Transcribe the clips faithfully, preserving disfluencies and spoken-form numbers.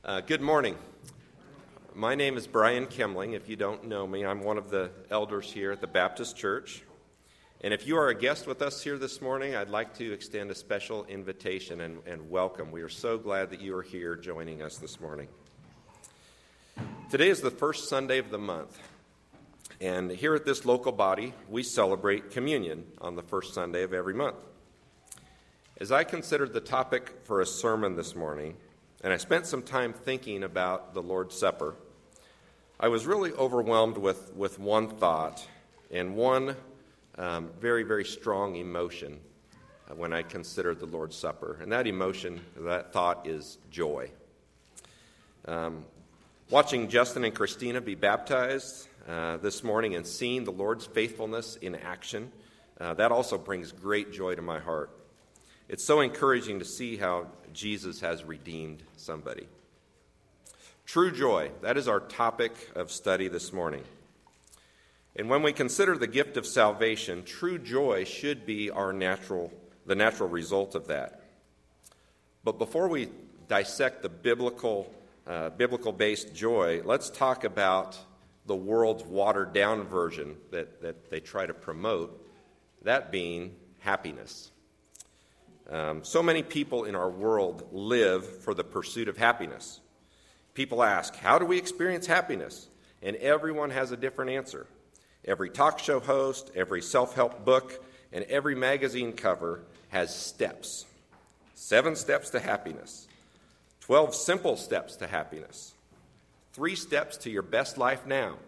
Uh, good morning. My name is Brian Kemling. If you don't know me, I'm one of the elders here at the Baptist Church. And if you are a guest with us here this morning, I'd like to extend a special invitation and, and welcome. We are so glad that you are here joining us this morning. Today is the first Sunday of the month. And here at this local body, we celebrate communion on the first Sunday of every month. As I considered the topic for a sermon this morning, and I spent some time thinking about the Lord's Supper, I was really overwhelmed with, with one thought and one um, very, very strong emotion when I considered the Lord's Supper. And that emotion, that thought is joy. Um, watching Justin and Christina be baptized uh, this morning and seeing the Lord's faithfulness in action, uh, that also brings great joy to my heart. It's so encouraging to see how Jesus has redeemed somebody. True joy, that is our topic of study this morning. And when we consider the gift of salvation, true joy should be our natural, the natural result of that. But before we dissect the biblical, uh, biblical-based joy, let's talk about the world's watered-down version that, that they try to promote, that being happiness. Um, so many people in our world live for the pursuit of happiness. People ask, how do we experience happiness? And everyone has a different answer. Every talk show host, every self-help book, and every magazine cover has steps. Seven steps to happiness. Twelve simple steps to happiness. Three steps to your best life now.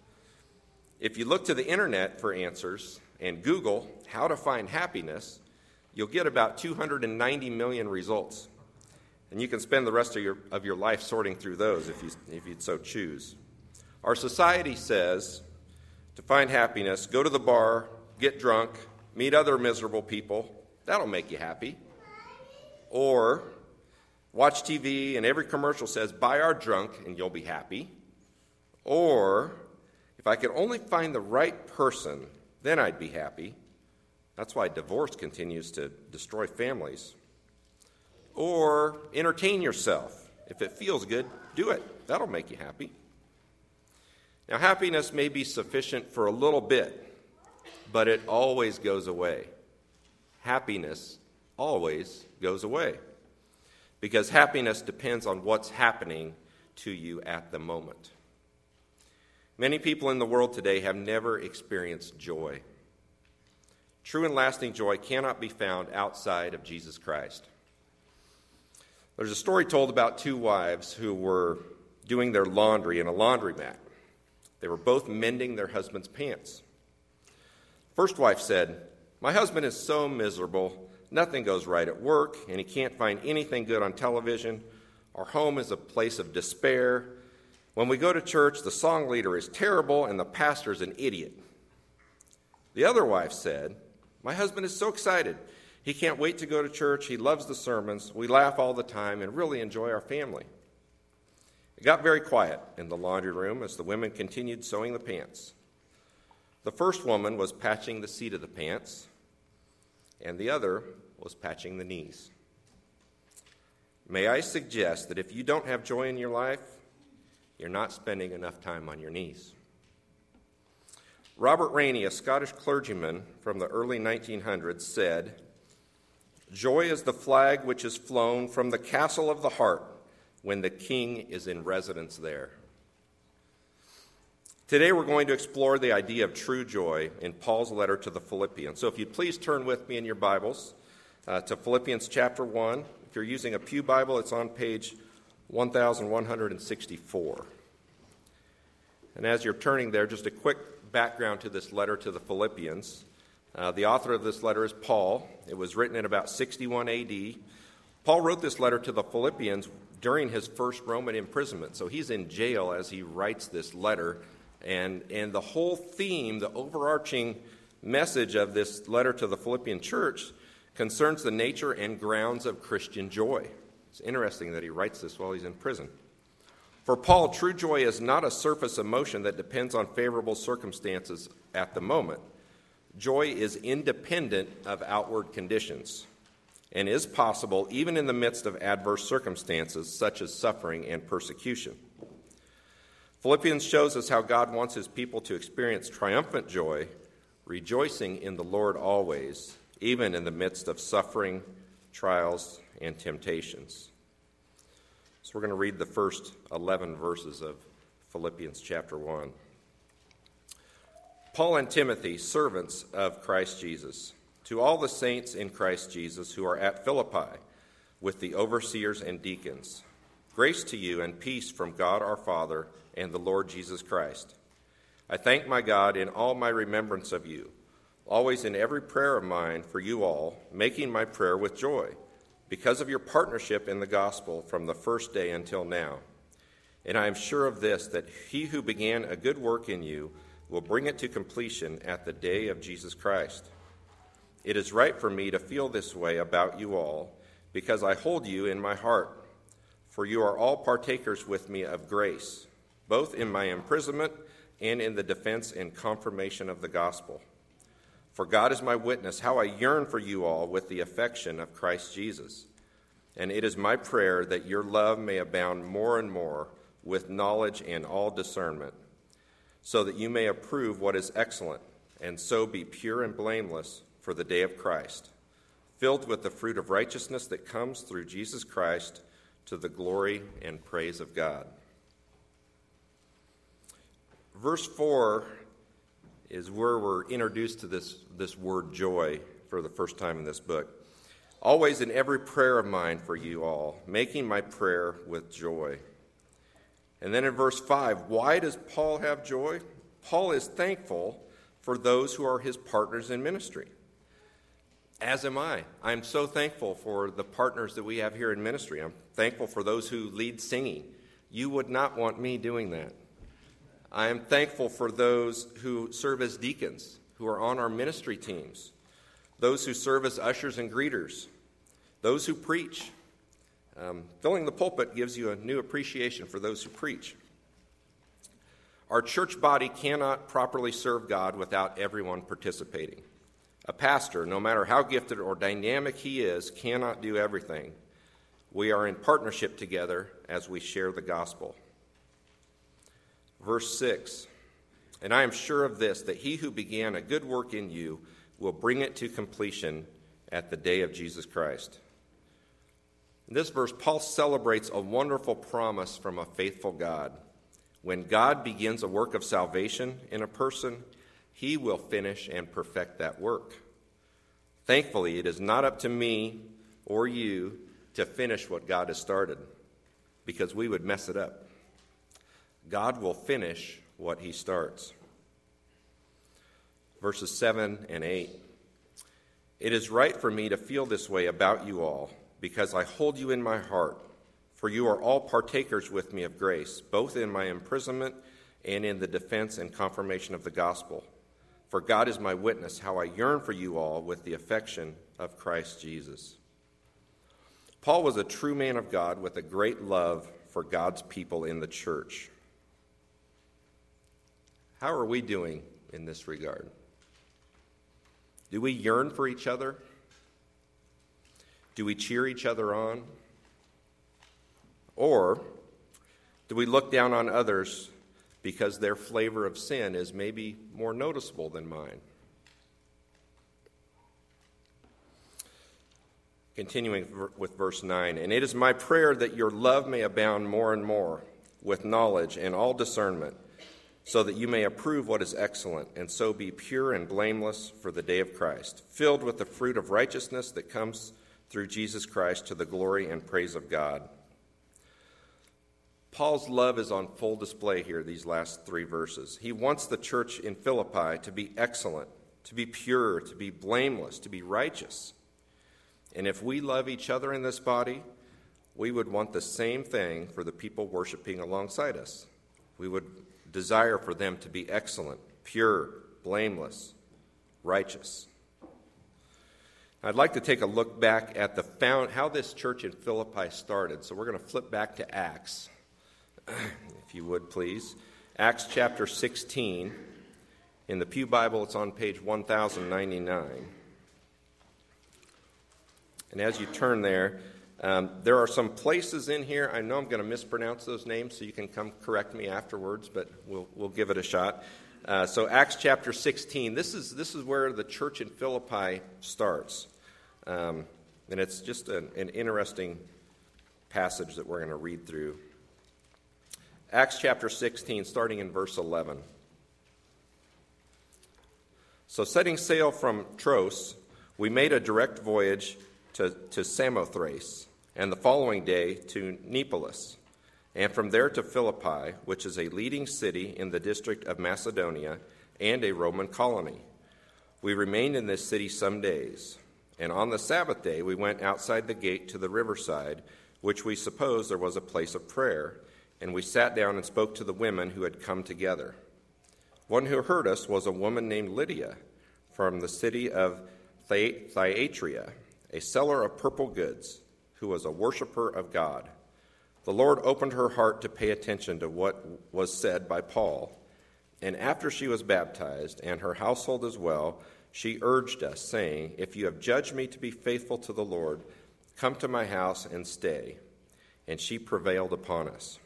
If you look to the internet for answers and Google how to find happiness, you'll get about two hundred ninety million results. And you can spend the rest of your of your life sorting through those if you if you'd so choose. Our society says to find happiness, go to the bar, get drunk, meet other miserable people. That'll make you happy. Or watch T V and every commercial says, buy our drunk and you'll be happy. Or if I could only find the right person, then I'd be happy. That's why divorce continues to destroy families. Or entertain yourself. If it feels good, do it. That'll make you happy. Now, happiness may be sufficient for a little bit, but it always goes away. Happiness always goes away. Because happiness depends on what's happening to you at the moment. Many people in the world today have never experienced joy. True and lasting joy cannot be found outside of Jesus Christ. There's a story told about two wives who were doing their laundry in a laundromat. They were both mending their husband's pants. First wife said, "My husband is so miserable. Nothing goes right at work, and he can't find anything good on television. Our home is a place of despair. When we go to church, the song leader is terrible, and the pastor is an idiot." The other wife said, "My husband is so excited. He can't wait to go to church. He loves the sermons. We laugh all the time and really enjoy our family." It got very quiet in the laundry room as the women continued sewing the pants. The first woman was patching the seat of the pants, and the other was patching the knees. May I suggest that if you don't have joy in your life, you're not spending enough time on your knees. Robert Rainey, a Scottish clergyman from the early nineteen hundreds, said, "Joy is the flag which is flown from the castle of the heart when the king is in residence there." Today we're going to explore the idea of true joy in Paul's letter to the Philippians. So if you'd please turn with me in your Bibles uh, to Philippians chapter one. If you're using a pew Bible, it's on page one thousand one hundred sixty-four. And as you're turning there, just a quick background to this letter to the Philippians. Uh, the author of this letter is Paul. It was written in about sixty-one A D. Paul wrote this letter to the Philippians during his first Roman imprisonment. So he's in jail as he writes this letter. And, and the whole theme, the overarching message of this letter to the Philippian church concerns the nature and grounds of Christian joy. It's interesting that he writes this while he's in prison. For Paul, true joy is not a surface emotion that depends on favorable circumstances at the moment. Joy is independent of outward conditions. and is possible even in the midst of adverse circumstances such as suffering and persecution. Philippians shows us how God wants his people to experience triumphant joy, rejoicing in the Lord always, even in the midst of suffering, trials, and temptations. So we're going to read the first eleven verses of Philippians chapter one. Paul and Timothy, servants of Christ Jesus, to all the saints in Christ Jesus who are at Philippi, with the overseers and deacons, grace to you and peace from God our Father and the Lord Jesus Christ. I thank my God in all my remembrance of you, always in every prayer of mine for you all, making my prayer with joy, because of your partnership in the gospel from the first day until now. And I am sure of this, that he who began a good work in you will bring it to completion at the day of Jesus Christ. It is right for me to feel this way about you all, because I hold you in my heart, for you are all partakers with me of grace, both in my imprisonment and in the defense and confirmation of the gospel. For God is my witness, how I yearn for you all with the affection of Christ Jesus. And it is my prayer that your love may abound more and more with knowledge and all discernment, so that you may approve what is excellent, and so be pure and blameless for the day of Christ, filled with the fruit of righteousness that comes through Jesus Christ, to the glory and praise of God. Verse four is where we're introduced to this, this word joy for the first time in this book. Always in every prayer of mine for you all, making my prayer with joy. And then in verse five, why does Paul have joy? Paul is thankful for those who are his partners in ministry. As am I. I'm so thankful for the partners that we have here in ministry. I'm thankful for those who lead singing. You would not want me doing that. I am thankful for those who serve as deacons, who are on our ministry teams, those who serve as ushers and greeters, those who preach. Um, filling the pulpit gives you a new appreciation for those who preach. Our church body cannot properly serve God without everyone participating. A pastor, no matter how gifted or dynamic he is, cannot do everything. We are in partnership together as we share the gospel. Verse six, and I am sure of this, that he who began a good work in you will bring it to completion at the day of Jesus Christ. In this verse, Paul celebrates a wonderful promise from a faithful God. When God begins a work of salvation in a person, he will finish and perfect that work. Thankfully, it is not up to me or you to finish what God has started, because we would mess it up. God will finish what he starts. Verses seven and eight. It is right for me to feel this way about you all, because I hold you in my heart, for you are all partakers with me of grace, both in my imprisonment and in the defense and confirmation of the gospel. For God is my witness, how I yearn for you all with the affection of Christ Jesus. Paul was a true man of God with a great love for God's people in the church. How are we doing in this regard? Do we yearn for each other? Do we cheer each other on? Or do we look down on others because their flavor of sin is maybe more noticeable than mine? Continuing with verse nine, and it is my prayer that your love may abound more and more with knowledge and all discernment, so that you may approve what is excellent, and so be pure and blameless for the day of Christ, filled with the fruit of righteousness that comes through Jesus Christ, to the glory and praise of God. Paul's love is on full display here, these last three verses. He wants the church in Philippi to be excellent, to be pure, to be blameless, to be righteous. And if we love each other in this body, we would want the same thing for the people worshiping alongside us. We would desire for them to be excellent, pure, blameless, righteous. I'd like to take a look back at the found, how this church in Philippi started. So we're going to flip back to Acts, if you would please. Acts chapter sixteen. In the Pew Bible, it's on page one thousand ninety-nine. And as you turn there, um, there are some places in here. I know I'm going to mispronounce those names, so you can come correct me afterwards, but we'll we'll give it a shot. Uh, so Acts chapter sixteen. This is this is where the church in Philippi starts, um, and it's just an, an interesting passage that we're going to read through. Acts chapter sixteen, starting in verse eleven. So setting sail from Troas, we made a direct voyage to, to Samothrace, and the following day to Neapolis, and from there to Philippi, which is a leading city in the district of Macedonia and a Roman colony. We remained in this city some days, and on the Sabbath day we went outside the gate to the riverside, which we supposed there was a place of prayer, and we sat down and spoke to the women who had come together. One who heard us was a woman named Lydia from the city of Thyatira, a seller of purple goods, who was a worshiper of God. The Lord opened her heart to pay attention to what was said by Paul, and after she was baptized, and her household as well, she urged us, saying, "If you have judged me to be faithful to the Lord, come to my house and stay." And she prevailed upon us.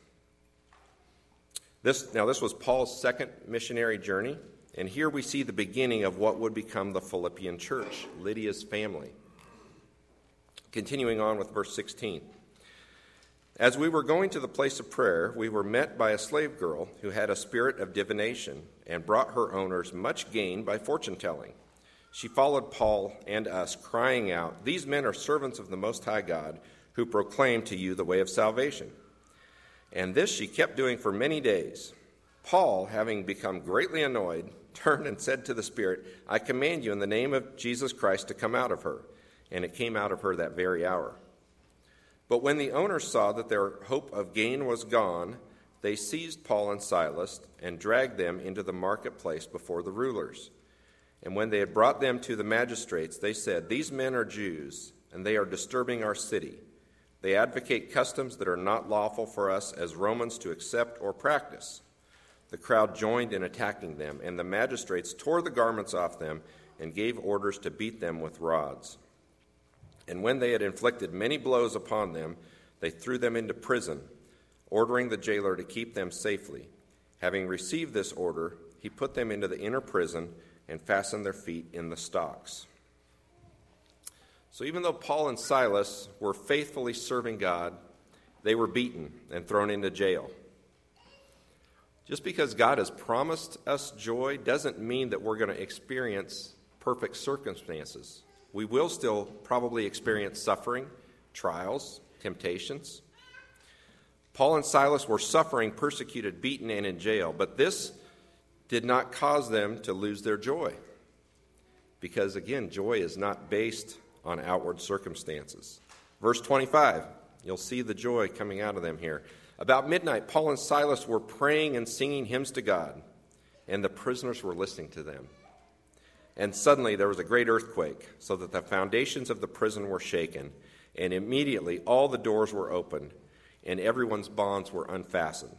This, now, this was Paul's second missionary journey, and here we see the beginning of what would become the Philippian church, Lydia's family. Continuing on with verse sixteen. As we were going to the place of prayer, we were met by a slave girl who had a spirit of divination and brought her owners much gain by fortune-telling. She followed Paul and us, crying out, "These men are servants of the Most High God, who proclaim to you the way of salvation." And this she kept doing for many days. Paul, having become greatly annoyed, turned and said to the spirit, "I command you in the name of Jesus Christ to come out of her." And it came out of her that very hour. But when the owners saw that their hope of gain was gone, they seized Paul and Silas and dragged them into the marketplace before the rulers. And when they had brought them to the magistrates, they said, "These men are Jews, and they are disturbing our city. They advocate customs that are not lawful for us as Romans to accept or practice." The crowd joined in attacking them, and the magistrates tore the garments off them and gave orders to beat them with rods. And when they had inflicted many blows upon them, they threw them into prison, ordering the jailer to keep them safely. Having received this order, he put them into the inner prison and fastened their feet in the stocks. So even though Paul and Silas were faithfully serving God, they were beaten and thrown into jail. Just because God has promised us joy doesn't mean that we're going to experience perfect circumstances. We will still probably experience suffering, trials, temptations. Paul and Silas were suffering, persecuted, beaten, and in jail, but this did not cause them to lose their joy. Because again, joy is not based on outward circumstances. Verse twenty-five, you'll see the joy coming out of them here. About midnight, Paul and Silas were praying and singing hymns to God, and the prisoners were listening to them. And suddenly there was a great earthquake, so that the foundations of the prison were shaken, and immediately all the doors were opened, and everyone's bonds were unfastened.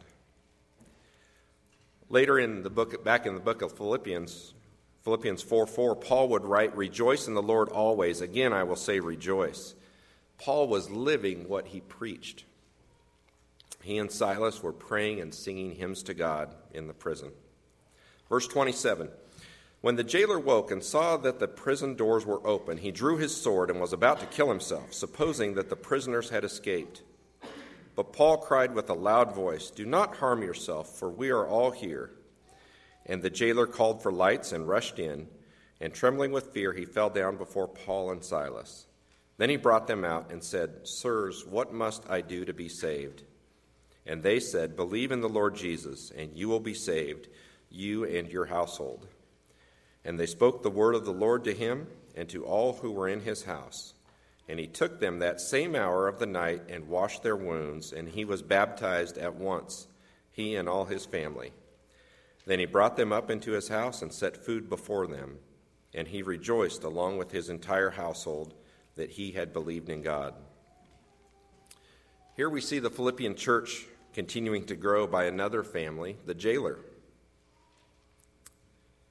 Later in the book, back in the book of Philippians, Philippians four four, Paul would write, "Rejoice in the Lord always. Again, I will say rejoice." Paul was living what he preached. He and Silas were praying and singing hymns to God in the prison. Verse twenty-seven, when the jailer woke and saw that the prison doors were open, he drew his sword and was about to kill himself, supposing that the prisoners had escaped. But Paul cried with a loud voice, "Do not harm yourself, for we are all here." And the jailer called for lights and rushed in, and trembling with fear, he fell down before Paul and Silas. Then he brought them out and said, "Sirs, what must I do to be saved?" And they said, "Believe in the Lord Jesus, and you will be saved, you and your household." And they spoke the word of the Lord to him and to all who were in his house. And he took them that same hour of the night and washed their wounds, and he was baptized at once, he and all his family. Then he brought them up into his house and set food before them, and he rejoiced along with his entire household that he had believed in God. Here we see the Philippian church continuing to grow by another family, the jailer.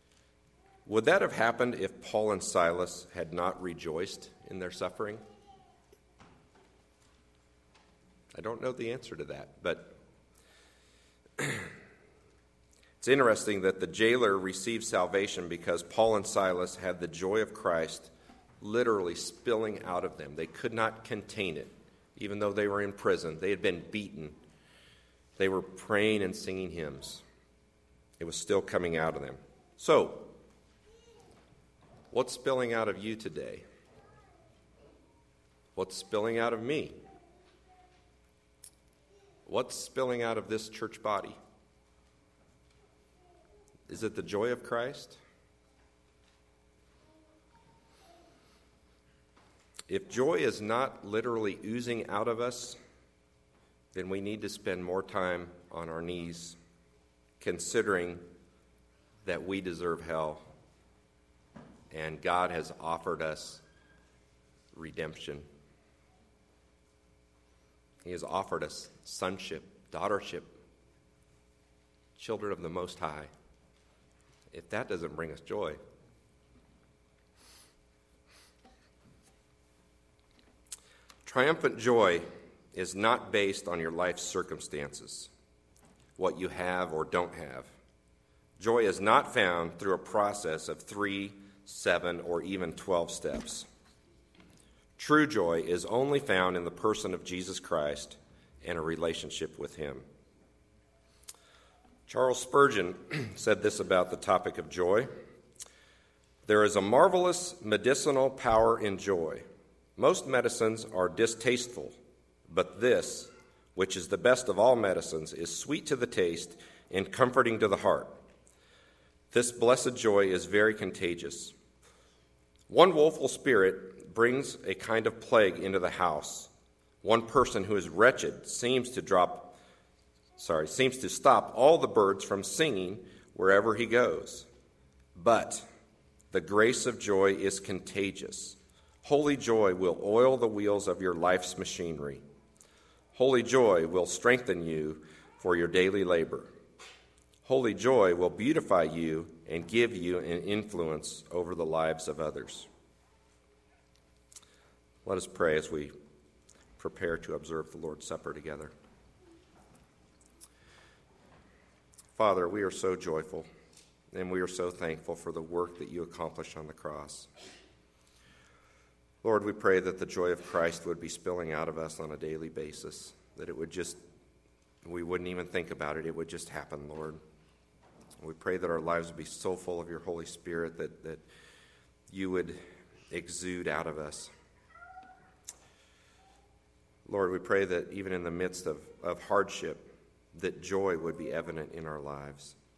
Would that have happened if Paul and Silas had not rejoiced in their suffering? I don't know the answer to that, but it's interesting that the jailer received salvation because Paul and Silas had the joy of Christ literally spilling out of them. They could not contain it. Even though they were in prison, they had been beaten. They were praying and singing hymns. It was still coming out of them. So, what's spilling out of you today? What's spilling out of me? What's spilling out of this church body? Is it the joy of Christ? If joy is not literally oozing out of us, then we need to spend more time on our knees considering that we deserve hell and God has offered us redemption. He has offered us sonship, daughtership, children of the Most High. If that doesn't bring us joy, triumphant joy is not based on your life's circumstances, what you have or don't have. Joy is not found through a process of three, seven, or even twelve steps. True joy is only found in the person of Jesus Christ and a relationship with him. Charles Spurgeon said this about the topic of joy. There is a marvelous medicinal power in joy. Most medicines are distasteful, but this, which is the best of all medicines, is sweet to the taste and comforting to the heart. This blessed joy is very contagious. One woeful spirit brings a kind of plague into the house. One person who is wretched seems to drop, sorry, seems to stop all the birds from singing wherever he goes. But the grace of joy is contagious. Holy joy will oil the wheels of your life's machinery. Holy joy will strengthen you for your daily labor. Holy joy will beautify you and give you an influence over the lives of others. Let us pray as we prepare to observe the Lord's Supper together. Father, we are so joyful and we are so thankful for the work that you accomplished on the cross. Lord, we pray that the joy of Christ would be spilling out of us on a daily basis, that it would just, we wouldn't even think about it, it would just happen, Lord. We pray that our lives would be so full of your Holy Spirit that, that you would exude out of us. Lord, we pray that even in the midst of, of hardship, that joy would be evident in our lives.